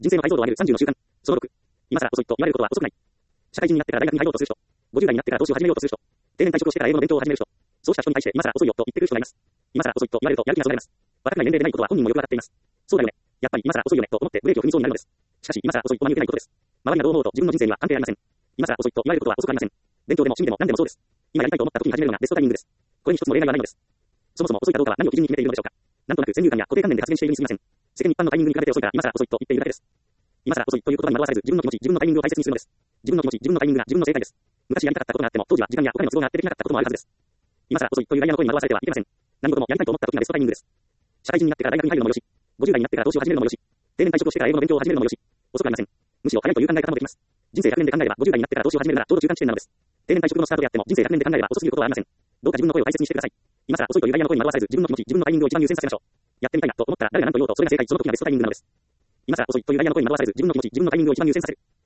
人生の解像度を上げる30の習慣。その6。今更遅いと言われることは遅くない。社会人になってから大学に入ろうとする人。50代になってから投資を始めようとする人。定年退職をしてから英語の勉強を始める人。そうした人に対して今更遅いよと言ってくる人がいます。今更遅いと言われるとやる気がそがれます。若くない年齢でないことは本人もよくわかっています。そうだよね。やっぱり今更遅いよねと思ってブレーキを踏みそうになるのです。しかし今更遅いとは見受けないことです。周りがどう思うと自分の人生には関係ありません。今更遅いと言われることは遅くありません。勉強でも趣味でも何でもそうです。今やりたいと思った時に始めるのがベストタイミングです。これに一つも例外はないのです。そもそも遅いかどうかは何を基準に決めているのでしょうか。なんとなく先入観や固定観念で発言しているにすみません。世間一般のタイミングに比べて遅いから今更遅いと言っているだけです。今更遅いという言葉に惑わされず自分の気持ち、自分のタイミングを大切にするのです。自分の気持ち、自分のタイミングが自分の正解です。昔やりたかったことがあっても当時は時間やお金の都合があってできなかったこともあるはずです。今更遅いという外野の声に惑わされてはいけません。何事もやりたいと思った時がベストタイミングです。社会人になってから大学に入るのもよし、50代になってから投資を始めるのもよし、定年退職をしてから英語の勉強を始めるのもよし、遅くありません。むしろ早いという考え方もできます。人生100年で考えれば50代になってから投資を始めるならちょうど中間地点なのです。定年退職のスタートであっても人生100年で考えれば遅すぎることはありません。どうか自分の声を大切にしてください。今更遅いという外野の声に惑わされず自分の気持ち、自分のタイミングを一番優先させましょう。やってみたいなと思ったら誰が何と言おうとそれが正解、その時がベストタイミングなのです。今更遅いという外野の声に惑わされず自分の気持ち、自分のタイミングを一番優先させる。